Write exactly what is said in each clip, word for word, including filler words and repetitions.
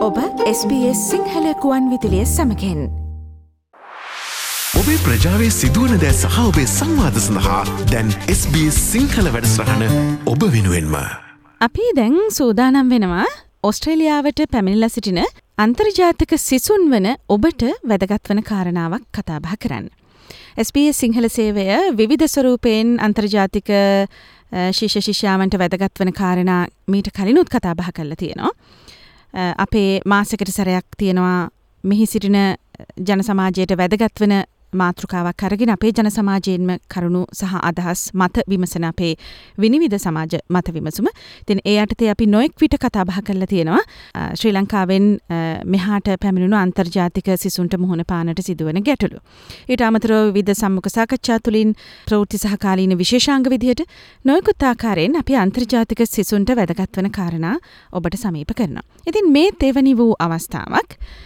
ඔබ S B S Sinhala කුවන් විදුලිය සමගින් ඔබේ ප්‍රජාවේ සිදුවන දෑ සහ ඔබේ සංවාද සඳහා දැන් එස් බී එස් සිංහල වැඩසටහන ඔබ වෙනුවෙන්ම. අපි දැන් සූදානම් වෙනවා ඕස්ට්‍රේලියාවට පැමිණිලා සිටින අන්තර්ජාතික සිසුන් වන ඔබට වැදගත් වන කාරණාවක් කතා බහ කරන්න. එස් බී එස් සිංහල සේවය විවිධ ස්වරූපයෙන් අන්තර්ජාතික ශිෂ්‍ය ශිෂ්‍යාවන්ට වැදගත් වන කාරණා මීට කලිනුත් කතා බහ කරලා තියෙනවා. අපේ මාසයකට සැරයක් තියෙනවා මෙහි සිටින ජන සමාජයට වැදගත් වෙන මාතෘකාවක් අරගෙන අපේ ජන සමාජයෙන්ම කරුණු සහ අදහස් මත විමසන අපේ විනිවිද සමාජ මත විමසුම. ඉතින් ඒ යටතේ අපි නොඑක් විට කතා බහ කරලා තියෙනවා ශ්‍රී ලංකාවෙන් මෙහාට පැමිණුණු අන්තර්ජාතික සිසුන්ට මුහුණ පාන්නට සිදුවන ගැටලු. ඊට අමතරව විවිධ සම්මුඛ සාකච්ඡා තුළින් ප්‍රවෘත්ති සහකාලීන විශේෂාංග විදිහට නොයෙකුත් ආකාරයෙන් අපි අන්තර්ජාතික සිසුන්ට වැදගත් වන කාරණා ඔබට සමීප කරනවා. ඉතින් මේ තෙවනි වූ අවස්ථාවක්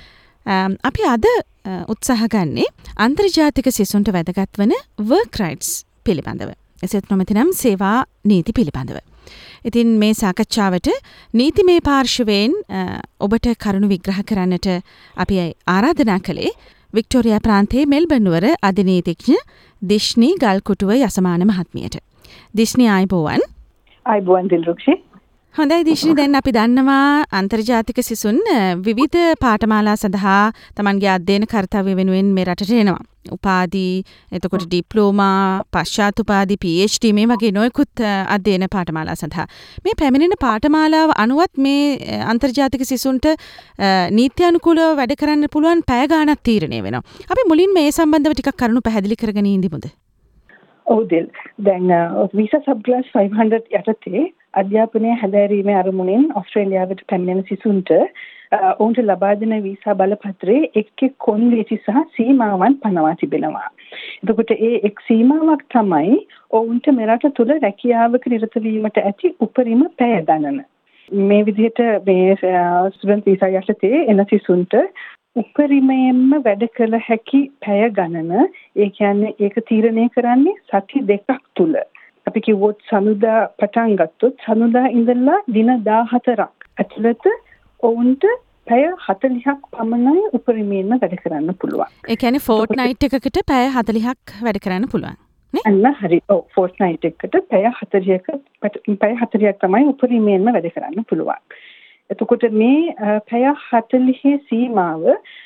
අපි අද උත්සාහ ගන්නේ අන්තර්ජාතික සිසුන්ට වැදගත් වන work rights පිළිබඳව. එසේත් නොමැතිනම් සේවා නීති පිළිබඳව. ඉතින් මේ සාකච්ඡාවට නීතිමය පාර්ශවයෙන් ඔබට කරුණු විග්‍රහ කරන්නට අපි ආරාධනා කළේ වික්ටෝරියා ප්‍රාන්තයේ මෙල්බර්න් නුවර අධිනීතිඥ දිෂ්නි ගල්කුටුව යසමාන මහත්මියට. දිෂ්නි ආයුබෝවන්. ආයුබෝවන් දිල්රුක්ෂි. හොඳයි දිෂ්නි, දැන් අපි දන්නවා අන්තර්ජාතික සිසුන් විවිධ පාඨමාලා සඳහා තමන්ගේ අධ්‍යයන කර්තව්‍ය වෙනුවෙන් මේ රටට එනවා. උපාධි, එතකොට ඩිප්ලෝමා, පශ්චාත් උපාධි, පී එච් ඩී මේ වගේ නොයෙකුත් අධ්‍යයන පාඨමාලා සඳහා. මේ පැමිණෙන පාඨමාලාව අනුවත් මේ අන්තර්ජාතික සිසුන්ට නීත්‍යානුකූලව වැඩ කරන්න පුළුවන් පැය ගාණක් තීරණය වෙනවා. අපි මුලින් මේ සම්බන්ධව ටිකක් කරුණු පැහැදිලි කරගෙන ඉඳිමුද? ඔව් දිල්. දැන් visa sub class five hundred යටතේ අධ්‍යාපනය හැදෑරීමේ අරමුණෙන් ඕස්ට්‍රේලියාවට පැමිණෙන සිසුන්ට ඔවුන්ට ලබා දෙන වීසා බලපත්‍රයේ එක් එක් කොන්දේසි සහ සීමාවන් පනවා තිබෙනවා. එතකොට ඒ එක් සීමාවක් තමයි ඔවුන්ට මෙරට තුළ රැකියාවක නිරත වීමට ඇති උපරිම පැය ගණන. මේ විදිහට මේ ස්ටුඩන්ට් වීසා යටතේ එන සිසුන්ට උපරිමයෙන්ම වැඩ කළ හැකි පැය ගණන, ඒ කියන්නේ ඒක තීරණය කරන්නේ සති දෙකක් තුළ. අපි කිව්වොත් සඳුදා පටන් ගත්තොත් සඳුදා ඉඳලා දින දාහතරක් ඇතුළත ඔවුන්ට පැය හතළිහක් පමණයි උපරිමයෙන්ම වැඩ කරන්න පුළුවන්. ඒ කියන්නේ ෆෝර්ට්නයිට් එකකට පැය හතළිහක් වැඩ කරන්න පුළුවන් නේ? අන්න හරි. ඔව්, ෆෝර්ට්නයිට් එකකට පැය හතළිහක පැය හතළිහක් තමයි උපරිමයෙන්ම වැඩ කරන්න පුළුවන්. එතකොට මේ පැය හතළිහේ සීමාව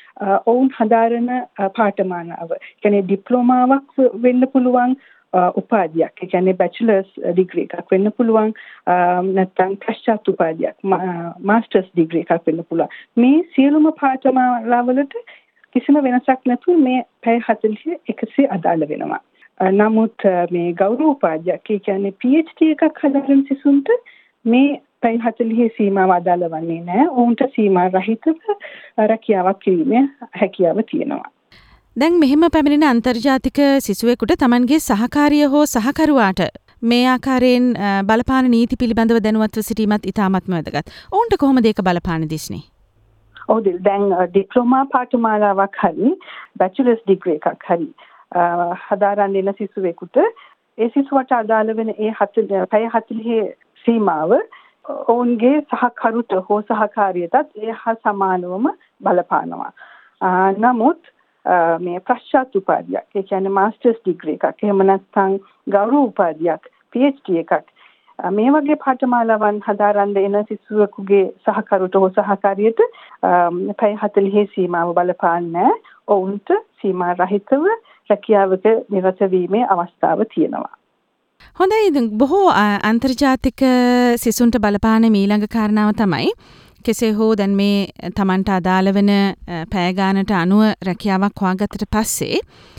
ඔවුන් හදාරන පාඨමාලාව. ඒ කියන්නේ ඩිප්ලෝමාවක් වෙන්න පුළුවන්, උපාධියක්, ඒ කියන්නේ බැචලර්ස් ඩිග්‍රී එකක් වෙන්න පුළුවන්, නැත්නම් පශ්චාත් උපාධියක්, මාස්ටර්ස් ඩිග්‍රී එකක් වෙන්න පුළුවන්. මේ සියලුම පාඨමාලාවලට කිසිම වෙනසක් නැතුව මේ පැය හතළිහ එකසේ අදාළ වෙනවා. නමුත් මේ ගෞරව උපාධියක්, ඒ කියන්නේ පී එච් ඩී එකක් හදාරන සිසුන්ට මේ පැය හතළිහේ සීමාව අදාළ වන්නේ නැහැ. ඔවුන්ට සීමා රහිතව රැකියාවක් කිරීමේ හැකියාව තියෙනවා. දැන් මෙහෙම පැමිණෙන අන්තර්ජාතික සිසුවෙකුට තමන්ගේ සහකාරිය හෝ සහකරුවාට මේ ආකාරයෙන් බලපාන නීති පිළිබඳව දැනුවත්ව සිටීමත් ඉතාමත්ම වැදගත්. ඔවුන්ට කොහොමද ඒක බලපාන දිස්නේ? ඔව් දිල්, දැන් ඩිප්ලෝමා පාඨමාලාවක් හරි බැචලර්ස් ඩිග්‍රී එකක් හරි හදාරන්න එන සිසුවෙකුට ඒ සිසුවට අදාළ වෙන ඒ පැය හතළිහේ සීමාව ඔවුන්ගේ සහකරුට හෝ සහකාරියටත් ඒ හා සමානවම බලපානවා. නමුත් මේ පශ්චාත් උපාධියක්, ඒ කියන්නේ මාස්ටර්ස් ඩිග්‍රී එකක්, එහෙම නැත්නම් ගෞරව උපාධියක්, පී එච් ඩී එකක්, මේ වගේ පාඨමාලාවන් හදාරන්න එන සිසුවෙකුගේ සහකරුට හෝ සහකාරියට පැය හතළිහේ සීමාව බලපාන්නේ. ඔවුන්ට සීමා රහිතව රැකියාවක නිරත වීමේ අවස්ථාව තියෙනවා. හොඳයි. බොහෝ අන්තර්ජාතික සිසුන්ට බලපාන ඊළඟ කාරණාව තමයි කෙසේ හෝ දැන් මේ තමන්ට අදාළ වෙන පැය ගානට අනුව රැකියාවක් හොයාගත්තට පස්සේ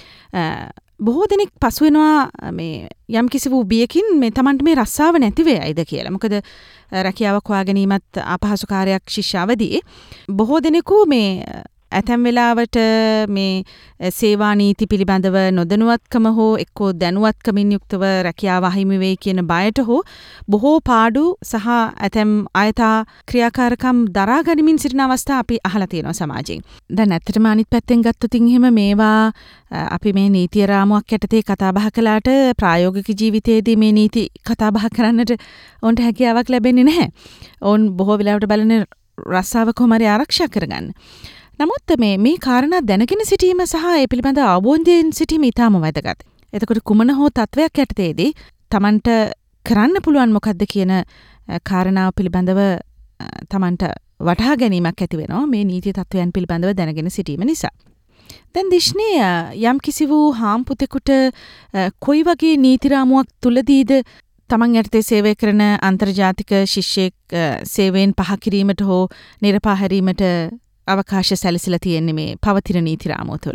බොහෝ දෙනෙක් පසු වෙනවා මේ යම් කිසි වූ බියකින් මේ තමන්ට මේ රස්සාව නැති වෙයිද කියලා. මොකද රැකියාවක් හොයා ගැනීමත් අපහසු කාර්යයක් ශිෂ්‍යාවදී. බොහෝ දෙනෙකු මේ ඇතැම් වෙලාවට මේ සේවා නීති පිළිබඳව නොදැනුවත්කම හෝ එක්කෝ දැනුවත්කමින් යුක්තව රැකියාව අහිමි වෙයි කියන බයට හෝ බොහෝ පාඩු සහ ඇතැම් අයථා ක්‍රියාකාරකම් දරා ගනිමින් සිටින අවස්ථා අපි අහලා තියෙනවා සමාජයෙන්. දැන් ඇත්තටම අනිත් පැත්තෙන් ගත්තොත් එහෙම මේවා අපි මේ නීතිය රාමුවක් යටතේ කතා බහ කළාට ප්‍රායෝගික ජීවිතයේදී මේ නීති කතා බහ කරන්නට ඔවුන්ට හැකියාවක් ලැබෙන්නේ නැහැ. ඔවුන් බොහෝ වෙලාවට බලන රස්සාව කොහොමරි ආරක්ෂා කරගන්න. නමුත් මේ මේ කාරණා දැනගෙන සිටීම සහ ඒ පිළිබඳ අවබෝධයෙන් සිටීම ඉතාම වැදගත්. එතකොට කුමන හෝ තත්වයක් යටතේදී Tamanට කරන්න පුළුවන් මොකක්ද කියන කාරණාව පිළිබඳව Tamanට වටහා ගැනීමක් ඇති වෙනවා මේ නීති තත්වයන් පිළිබඳව දැනගෙන සිටීම නිසා. දැන් දිශ්නේ යම් කිසි වූ හාම්පුතෙකුට කොයි වගේ නීති රාමුවක් තුලදීද තමන් යටතේ සේවය කරන අන්තර්ජාතික ශිෂ්‍යෙක් සේවයෙන් පහ කිරීමට හෝ නිරපා හැරීමට අවකාශ සැලසීලා තියෙන්නේ මේ පවතින නීති රාමුව තුළ?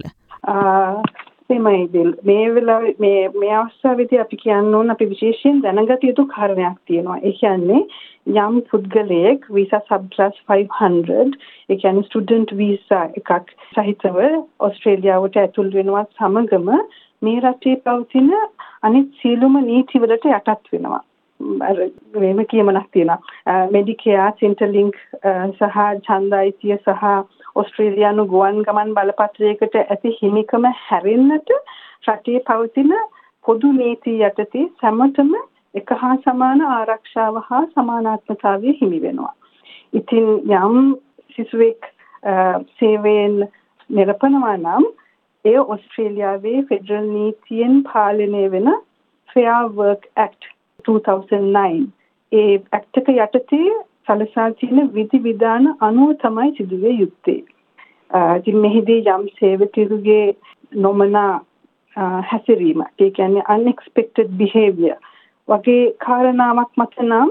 එමයි දිල් මේ වෙලාවේ මේ මේ අවස්ථාවේදී අපි කියන්න ඕන අපි විශේෂයෙන් දැනගත යුතු කාරණයක් තියෙනවා. ඒ කියන්නේ යම් පුද්ගලයෙක් visa sub class five hundred ඒ කියන්නේ ස්ටුඩන්ට් වීසා එකක් සහිතව ඕස්ට්‍රේලියාවට ඇතුල් වෙනවත් සමගම මේ රටේ පවතින අනිත් සියලුම නීතිවලට යටත් වෙනවා. අර මේම කියමනක් තියෙනවා. මෙඩිකෙයා, සෙන්ටර්ලින්ක් සහ ඡන්දයිතිය සහ ඕස්ට්‍රේලියානු ගුවන් ගමන් බලපත්‍රයකට ඇති හිමිකම හැරෙන්නට රටේ පවතින පොදු නීති යටතේ සැමටම එක හා සමාන ආරක්ෂාව හා සමානාත්මතාවය හිමි වෙනවා. ඉතින් යම් සිසුවෙක් සේවයෙන් නිරපනවා නම් ඒ ඕස්ට්‍රේලියාවේ ෆෙඩරල් නීතියෙන් පාලනය වෙන Fair Work Act two thousand nine ඒ ඇක්ට් එක යටතේ සලසා තියෙන විධි විධාන අනුව තමයි සිදුවේ යුත්තේ. ඉතින් මෙහිදී යම් සේවකයෙකුගේ නොමනා හැසිරීම, ඒ කියන්නේ unexpected behavior වගේ කාරණාවක් මත නම්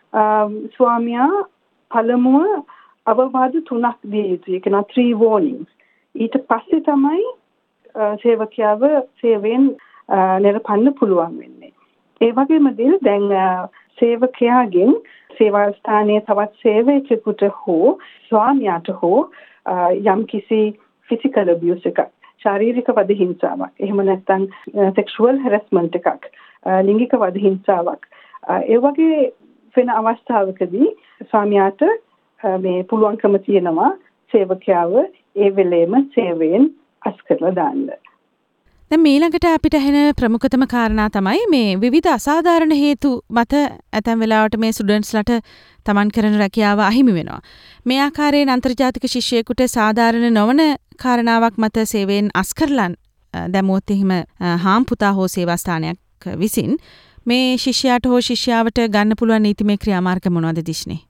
ස්වාමියා පළමුව අවවාද තුනක් දිය යුතුයි. ඒ කියන්නේ three warnings. ඊට පස්සේ තමයි සේවකයාව සේවයෙන් නිරපන්න පුළුවන් වෙන්නේ. ඒ වගේම දෙල් දැන් සේවකයාගෙන් සේවා ස්ථානයේ තවත් සේවකයෙකුට හෝ ස්වාමියාට හෝ යම් කිසි ෆිසිකල් ඇබියුස් එකක්, ශාරීරික වද හිංසාවක්, එහෙම නැත්නම් සෙක්ෂුවල් හැරස්මන්ට් එකක්, ලිංගික වද හිංසාවක් ඒ වගේ වෙන අවස්ථාවකදී ස්වාමියාට මේ පුළුවන්කම තියෙනවා සේවකයාව ඒ වෙලේම සේවයෙන් අස් කරලා දාන්න. දැන් ඊළඟට අපිට ඇහෙන ප්‍රමුඛතම කාරණා තමයි මේ විවිධ අසාධාරණ හේතු මත ඇතැම් වෙලාවට මේ ස්ටුඩන්ට්ස්ලට තමන් කරන රැකියාව අහිමි වෙනවා. මේ ආකාරයෙන් අන්තර්ජාතික ශිෂ්‍යයෙකුට සාධාරණ නොවන කාරණාවක් මත සේවයෙන් අස් කරලා දැමුවොත් එහෙම හාම් පුතා හෝ සේවා ස්ථානයක් විසින් මේ ශිෂ්‍යයාට හෝ ශිෂ්‍යාවට ගන්න පුළුවන් නීතිමය ක්‍රියාමාර්ග මොනවද දිශ්නේ?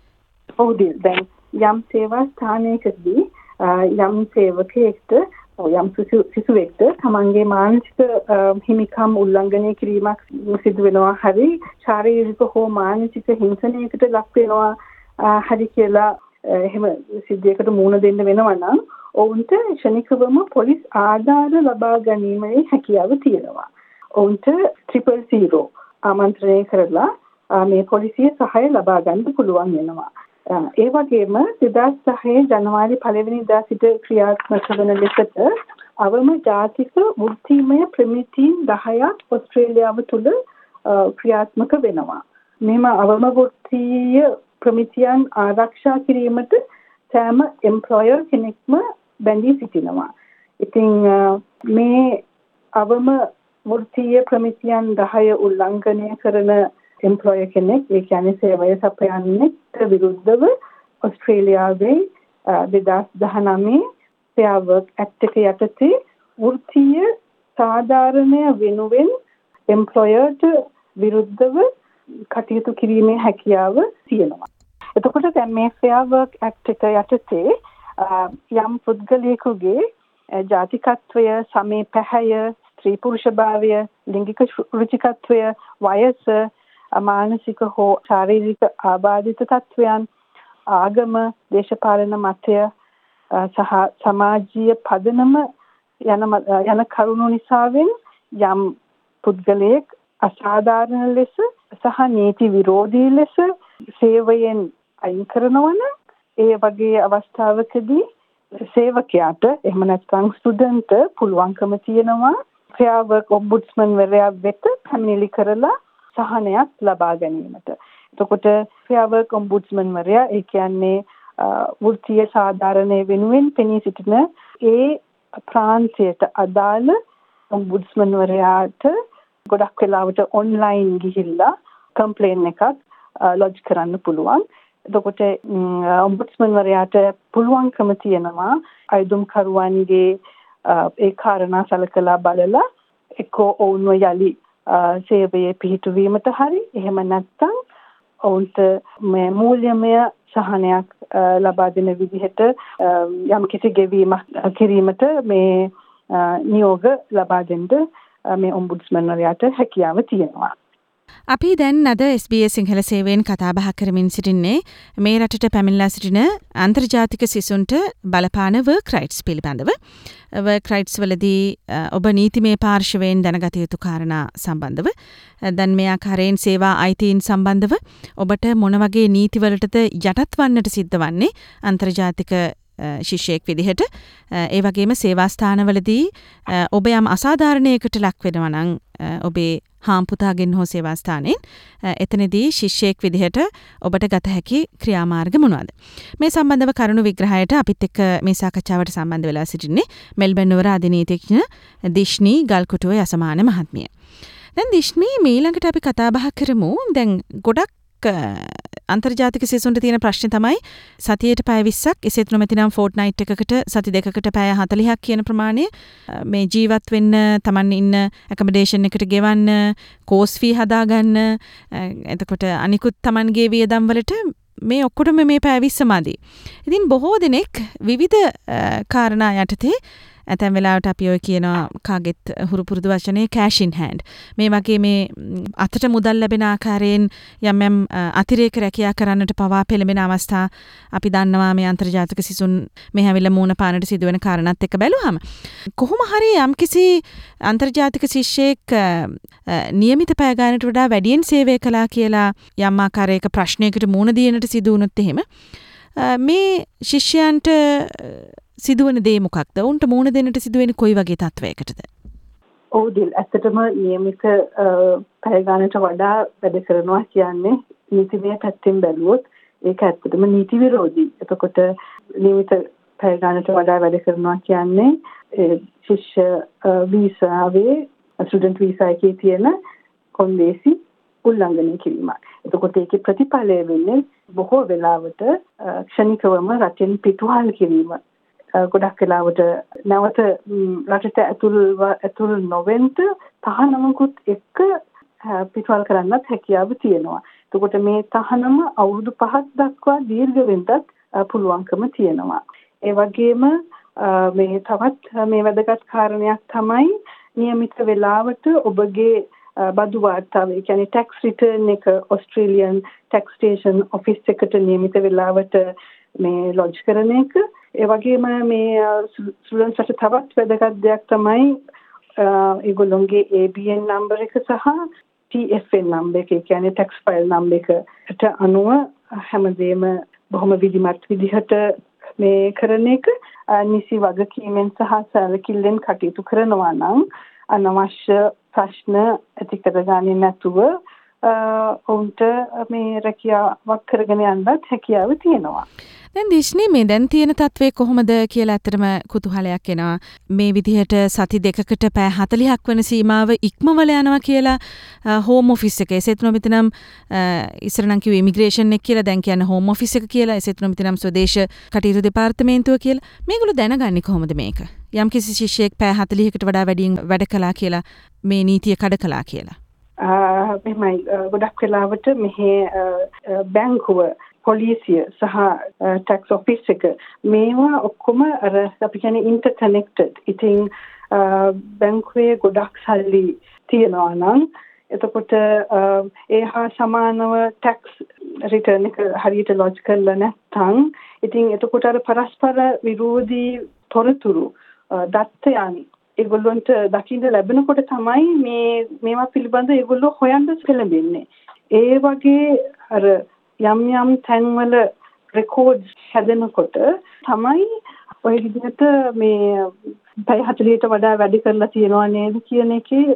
ඔව් දැන් යම් සේවා ස්ථානයකදී යම් සේවකයෙක්ට යම් සිසුවෙක්ට තමන්ගේ මානසික හිමිකම් උල්ලංඝනය කිරීමක් සිදු වෙනවා හරි ශාරීරික හෝ මානසික හිංසනයකට ලක් වෙනවා හරි කියලා එහෙම සිද්ධියකට මුහුණ දෙන්න වෙනවා නම් ඔවුන්ට ක්ෂණිකවම පොලිස් ආධාර ලබා ගැනීමේ හැකියාව තියෙනවා. ඔවුන්ට triple zero ආමන්ත්‍රණය කරලා මේ පොලිසිය සහාය ලබා ගන්න පුළුවන් වෙනවා. ඒ වගේම දෙදාස් දහය ජනවාරි පළවෙනිදා සිට ක්‍රියාත්මක වන ලෙසට අවම ජාතික වෘත්තීමය ප්‍රමිතීන් දහයක් ඕස්ට්‍රේලියාව තුළ ක්‍රියාත්මක වෙනවා. මෙම අවම වෘත්තීය ප්‍රමිතියන් ආරක්ෂා කිරීමට සෑම එම්ප්ලොයර් කෙනෙක්ම බැඳී සිටිනවා. ඉතින් මේ අවම වෘත්තීය ප්‍රමිතියන් දහය උල්ලංඝනය කරන එම්ප්ලොයර් කෙනෙක්, ඒ කියන්නේ සේවය සපයන්නෙක්ට විරුද්ධව ඕස්ට්‍රේලියාවේ දෙදාස් දහනවය Fair Work Act එක යටතේ වෘත්තීය සාධාරණය වෙනුවෙන් එම්ප්ලොයර්ට විරුද්ධව කටයුතු කිරීමේ හැකියාව තියෙනවා. එතකොට දැන් මේ Fair Work Act එක යටතේ යම් පුද්ගලයෙකුගේ ජාතිකත්වය, සමේ පැහැය, ස්ත්‍රී පුරුෂ භාවය, ලිංගික රුචිකත්වය, වයස, මානසික හෝ ශාරීරික ආබාධිත තත්වයන්, ආගම, දේශපාලන මතය සහ සමාජීය පදනම යන යන කරුණු නිසාවෙන් යම් පුද්ගලයෙක් අසාධාරණ ලෙස සහ නීති විරෝධී ලෙස සේවයෙන් අයින් කරනවා නම් ඒ වගේ අවස්ථාවකදී සේවකයාට එහෙම නැත්නම් ස්ටුඩන්ට් පුළුවන්කම තියෙනවා Fair Work Ombudsman වරයා වෙත පැමිණිලි කරලා සහනයක් ලබා ගැනීමට. එතකොට Fair Work Ombudsman වරයා ඒ කියන්නේ වෘත්තීය සාධාරණය වෙනුවෙන් පෙනී සිටින ඒ ප්‍රාන්තයට අදාළ ඔම්බුඩ්ස්මන් වරයාට ගොඩක් වෙලාවට ඔන්ලයින් ගිහිල්ලා කම්ප්ලේන් එකක් ලොජ් කරන්න පුළුවන්. එතකොට ඔම්බුඩ්ස්මන් වරයාට පුළුවන්කම තියෙනවා අයදුම්කරුවන්ගේ ඒ කාරණා සලකලා බලලා එක්කෝ ඔවුන්ව යලි සේවයේ පිහිටුවීමට හරි එහෙම නැත්නම් ඔවුන්ට මේ මූල්‍යමය සහනයක් ලබා දෙන විදිහට යම් කිසි ගෙවීමක් කිරීමට මේ නියෝග ලබා දෙන්න මේ ඔම්බුඩ්ස්මන් වරයාට හැකියාව තියෙනවා. අපි දැන් අද එස් බී එස් සිංහල සේවයෙන් කතා බහ කරමින් සිටින්නේ මේ රටට පැමිණලා සිටින අන්තර්ජාතික සිසුන්ට බලපාන වර්ක් රයිට්ස් පිළිබඳව. වර්ක් රයිට්ස් වලදී ඔබ නීතිමය පාර්ශවයෙන් දැනගත යුතු කාරණා සම්බන්ධව දැන් මේ ආකාරයෙන් සේවා අයිතීන් සම්බන්ධව ඔබට මොන වගේ නීතිවලටද යටත් වන්නට සිද්ධ වන්නේ අන්තර්ජාතික ශිෂ්‍යයෙක් විදිහට ඒ වගේම සේවා ස්ථානවලදී ඔබ යම් අසාධාරණයකට ලක් වෙනවා නම් ඔබේ හාම්පුතාගෙන් හෝ සේවා ස්ථානයෙන් එතනදී ශිෂ්‍යයෙක් විදිහට ඔබට ගත හැකි ක්‍රියාමාර්ග මොනවාද? මේ සම්බන්ධව කරුණු විග්‍රහයට අපිත් එක්ක මේ සාකච්ඡාවට සම්බන්ධ වෙලා සිටින්නේ මෙල්බන් නුවර අධිනීතිඥ දිෂ්නී ගල්කුටුව යසමාන මහත්මිය. දැන් දිෂ්නී මීළඟට අපි කතා බහ කරමු. දැන් ගොඩක් අන්තර්ජාතික සිසුන්ට තියෙන ප්‍රශ්නේ තමයි සතියට පැය විස්සක් එසේත් නොමැතිනම් ෆෝර්ට්නයිට් එකකට සති දෙකකට පැය හතළිහක් කියන ප්‍රමාණය මේ ජීවත් වෙන්න Taman ඉන්න ඇකමඩේෂන් එකට ගෙවන්න කෝස් ෆී හදාගන්න එතකොට අනිකුත් Tamanගේ වියදම් වලට මේ ඔක්කොටම මේ පැය විස්ස මදි. ඉතින් බොහෝ දෙනෙක් විවිධ කාරණා යටතේ ඇතැම් වෙලාවට අපි ඔය කියනවා කාගෙත් හුරු පුරුදු වචනේ cash in hand. මේ වගේ මේ අතට මුදල් ලැබෙන ආකාරයෙන් යම් යම් අතිරේක රැකියා කරන්නට පවා පෙළඹෙන අවස්ථා අපි දන්නවා මේ අන්තර්ජාතික සිසුන් මේ හැවිල්ල මූණ පානට සිදුවෙන කාරණාත් එක්ක බැලුවම කොහොම හරි යම්කිසි අන්තර්ජාතික ශිෂ්‍යයෙක් નિયમિત පැය ගානට වඩා වැඩියෙන් සේවය කළා කියලා යම් ආකාරයක ප්‍රශ්නයකට මුහුණ දීනට සිදු වුණොත් එහෙම මේ ශිෂ්‍යයන්ට සිදුවන දේ මොකක්ද? උන්ට මූණ දෙන්නට සිදුවෙන කොයි වගේ තත්වයකටද? ඔව් දිල් ඇත්තටම નિયમિત පැය ගානට වඩා වැඩ කරනවා කියන්නේ නීතිමය පැත්තෙන් බැලුවොත් ඒක ඇත්තටම නීති විරෝධී. එතකොට નિયમિત පැය ගානට වඩා වැඩ කරනවා කියන්නේ ශිෂ්‍ය වීසාවේ ස්ටුඩන්ට් වීසා එකේ තියෙන කොන්දේසි උල්ලංඝනය කිරීමක්. එතකොට ඒකේ ප්‍රතිඵලය වෙන්නේ බොහෝ වෙලාවට ක්ෂණිකවම රටෙන් පිටුවහල් කිරීම. ගොඩක් වෙලාවට නැවත රටට ඇතුල් ඇතුල් නොවෙන්න තහනමකුත් එක්ක පිටවල් කරන්නත් හැකියාව තියෙනවා. එතකොට මේ තහනම අවුරුදු පහක් දක්වා දීර්ඝ වෙන්නත් පුළුවන්කම තියෙනවා. ඒ වගේම මේ තවත් මේ වැදගත් කාරණයක් තමයි નિયમિત වෙලාවට ඔබගේ බදු වාර්තාව, ඒ කියන්නේ ටැක්ස් රිටර්න් එක ඔස්ට්‍රේලියන් ටැක්සේෂන් ඔෆිස් එකට નિયમિત වෙලාවට මේ ලොජ් කරන එක. ඒ වගේම මේ ස්ටුඩන්ට්ස්ට තවත් වැදගත් දෙයක් තමයි ඒගොල්ලොන්ගේ A B N නම්බර් එක සහ T F N නම්බර් එක, කියන්නේ ටැක්ස් ෆයිල් නම්බර් එකට අනුව හැමදේම බොහොම විධිමත් විදිහට මේ කරන එක නිසි වගකීමෙන් සහ සැලකිල්ලෙන් කටයුතු කරනවා නම් අනවශ්‍ය ප්‍රශ්න ඇති කරගන්නේ නැතුව ඔවුන්ට මේ රැකියාවක් කරගෙන යන්නත් හැකියාව තියෙනවා. දැන් දිෂ්නී මේ දැන් තියෙන තත්ත්වය කොහොමද කියලා ඇත්තටම කුතුහලයක් එනවා. මේ විදිහට සති දෙකකට පැය හතළිහක් වෙන සීමාව ඉක්මවල යනවා කියලා හෝම් ඔෆිස් එකේ එසේත් නොමැතිනම් ඉස්සර නම් කිව්වේ ඉමිග්‍රේෂන් එක කියලා, දැන් කියන්නේ හෝම් ඔෆිස් එක කියලා, එසේත් නොමැතිනම් ස්වදේශ කටයුතු දෙපාර්තමේන්තුව කියලා. මේගොල්ලෝ දැනගන්නේ කොහොමද මේක? යම් කිසි ශිෂ්‍යයෙක් පැය හතළිහකට වඩා වැඩියෙන් වැඩ කළා කියලා මේ නීතිය කඩ කළා කියලා. මෙහෙමයි ගොඩක් වෙලාවට මෙහි බැංකුව, පොලිසිය සහ ටැක්ස් ඔෆිස් එක මේවා ඔක්කොම අර අපි කියන්නේ ඉන්ටර්කනෙක්ටඩ්. ඉතින් බැංකුවේ ගොඩක් සල්ලි තියනවා නම් එතකොට ඒ හා සමානව ටැක්ස් රිටර්න් එක හරියට ලොජ් කරලා නැත්නම් ඉතින් එතකොට අර පරස්පර විරෝධී තොරතුරු දත්තයන් ඒගොල්ලන්ට දකින්න ලැබෙනකොට තමයි මේ මේවා පිළිබඳ ඒගොල්ලෝ හොයන්න පෙළඹෙන්නේ. ඒ වගේ අර යම් යම් තැන්වල රෙකෝඩ්ස් හැදෙනකොට තමයි ඔය විදිහට මේ පැය හතළිහට වඩා වැඩි කරලා තියනවා නේද කියන එකේ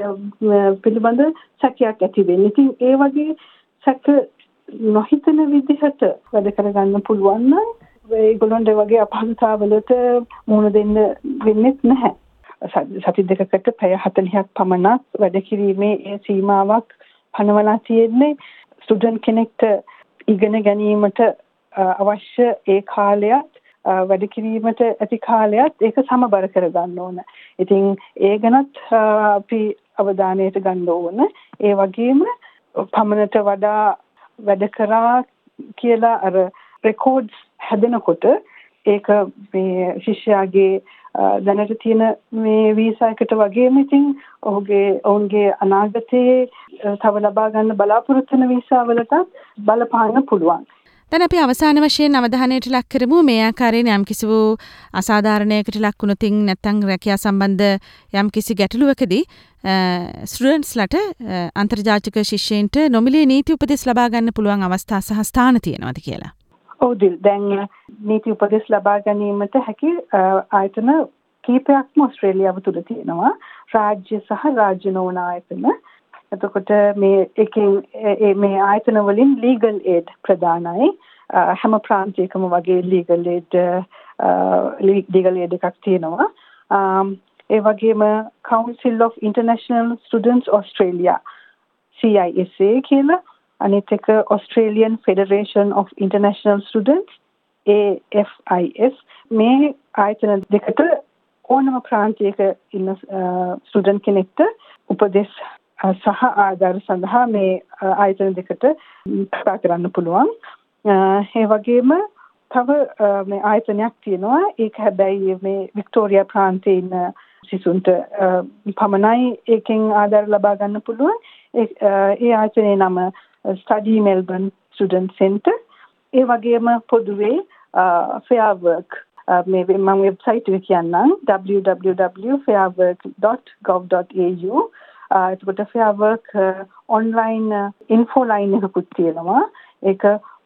පිළිබඳ සැකයක් ඇති වෙන්නේ. ඉතින් ඒ වගේ සැක නොහිතන විදිහට වැඩ කරගන්න පුළුවන් නම් ඒගොල්ලන්ට වගේ අපහසුතාවලට මුහුණ දෙන්න වෙන්නේ නැහැ. සති දෙකකට පැය හතළිහක් පමණක් වැඩ කිරීමේ ඒ සීමාවක් පනවලා තියෙන්නේ ස්ටුඩන්ට් කෙනෙක්ට ඉගෙන ගැනීමට අවශ්‍ය ඒ කාලයත් වැඩ කිරීමට ඇති කාලයත් ඒක සමබර කරගන්න ඕන. ඉතින් ඒ ගැනත් අපි අවධානයට ගන්න ඕන. ඒ වගේම පමණට වඩා වැඩ කරා කියලා අර රෙකෝඩ්ස් හැදෙනකොට ඒක මේ ශිෂ්‍යයාගේ දැනට තියෙන මේ වීසා එකට වගේම ඉතින් ඔහුගේ ඔවුන්ගේ අනාගතයේ තව ලබා ගන්න බලාපොරොත්තු වෙන වීසා වලට බලපාන්න පුළුවන්. දැන් අපි අවසාන වශයෙන් අවධානයට ලක් කරමු මේ ආකාරයෙන් යම් කිසි වූ අසාධාරණයකට ලක් වුණොතින් නැත්නම් රැකියා සම්බන්ධ යම් කිසි ගැටලුවකදී ස්ටුඩන්ට්ස්ලට අන්තර්ජාතික ශිෂ්‍යයින්ට නොමිලේ නීති උපදෙස් ලබා ගන්න පුළුවන් අවස්ථා සහ ස්ථාන තියෙනවද කියලා? ඔව් දිල් දැන් නීති උපදෙස් ලබා ගැනීමට හැකි ආයතන කීපයක්ම ඕස්ට්‍රේලියාව තුළ තියෙනවා. රාජ්‍ය සහ රාජ්‍ය නොවන ආයතන. එතකොට මේ එකෙන් මේ ආයතන වලින් legal aid ප්‍රදානයි. හැම ප්‍රාන්තයකම වගේ legal aid legal aid එකක් තියෙනවා. ඒ වගේම Council of International Students Australia C I S A කියලා අනිත් එක Australian Federation of International Students A F I S මේ ආයතන දෙකට ඕනම ප්‍රාන්තයක ඉන්න ස්ටුඩන්ට් කෙනෙක්ට උපදෙස් සහ ආධාර සඳහා මේ ආයතන දෙකට කතා කරන්න පුළුවන්. ඒ වගේම තව මේ ආයතනයක් තියෙනවා. ඒක හැබැයි මේ වික්ටෝරියා ප්‍රාන්තයේ ඉන්න සිසුන්ට පමණයි ඒකෙන් ආධාර ලබා ගන්න පුළුවන්. ඒ ආයතනයේ නම Study Melbourne Student Centre. ඒ වගේම පොදුවේ Fair Work මේ මම වෙබ්සයිට් එක කියන්නම් w w w dot fair work dot gov dot a u. එතකොට Fair Work online info line එකකුත් තියෙනවා. ඒක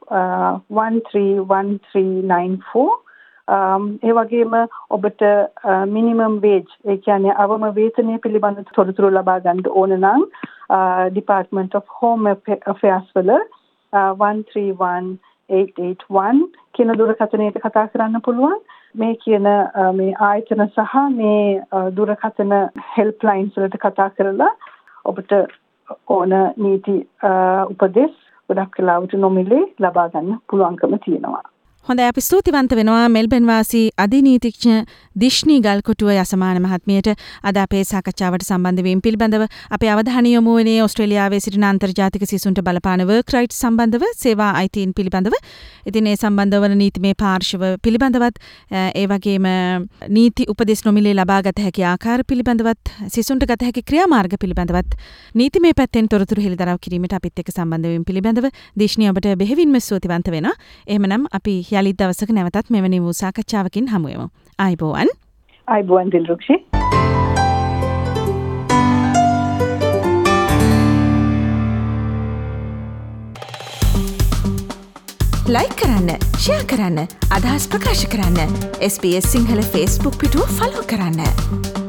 one three one three nine four. ඒ වගේම ඔබට minimum wage ඒ කියන්නේ අවම වේතනය පිළිබඳ තොරතුරු ලබා ගන්න ඕන නම් Department of Home Affairs වල one three one eight eight one කියන දුරකථනයට කතා කරන්න පුළුවන්. මේ කියන මේ ආයතන සහ මේ දුරකථන හෙල්ප්ලයින්ස් වලට කතා කරලා ඔබට ඕන නීති උපදෙස් ගොඩක් වෙලාවට නොමිලේ ලබා ගන්න පුළුවන්කම තියෙනවා. හොඳයි අපි ස්තුතිවන්ත වෙනවා මෙල්බන් වාසී අධිනීතිඥ දිශ්නි ගල්කොටුව යසමාන මහත්මියට අද අපේ සාකච්ඡාවට සම්බන්ධ වීම පිළිබඳව අපේ අවධානය යොමු වුණේ ඕස්ට්‍රේලියාවේ සිටින අන්තර්ජාතික සිසුන්ට බලපාන වර්ක් රයිට්ස් සම්බන්ධව සේවා අයිතීන් පිළිබඳව. ඉතින් ඒ සම්බන්ධව වන නීතිමය පාර්ශව පිළිබඳවත් ඒ වගේම නීති උපදෙස් නොමිලේ ලබා ගත හැකි ආකාර පිළිබඳවත් සිසුන්ට ගත හැකි ක්‍රියාමාර්ග පිළිබඳවත් නීතිමය පැත්තෙන් තොරතුරු හෙළිදරව් කිරීමට අපිත් එක්ක සම්බන්ධ වීම පිළිබඳව දිශ්නි ඔබට බෙහෙවින්ම ස්තුතිවන්ත වෙනවා. එහෙමනම් අපි යලිත් දවසක නැවතත් මෙවැනි වූ සාකච්ඡාවකින් හමු වෙමු. ආයිබෝවන්. ආයිබෝවන් දිල්රුක්ෂි. ලයික් කරන්න, ෂෙයා කරන්න, අදහස් ප්‍රකාශ කරන්න. S B S සිංහල Facebook පිටුව ෆලෝ කරන්න.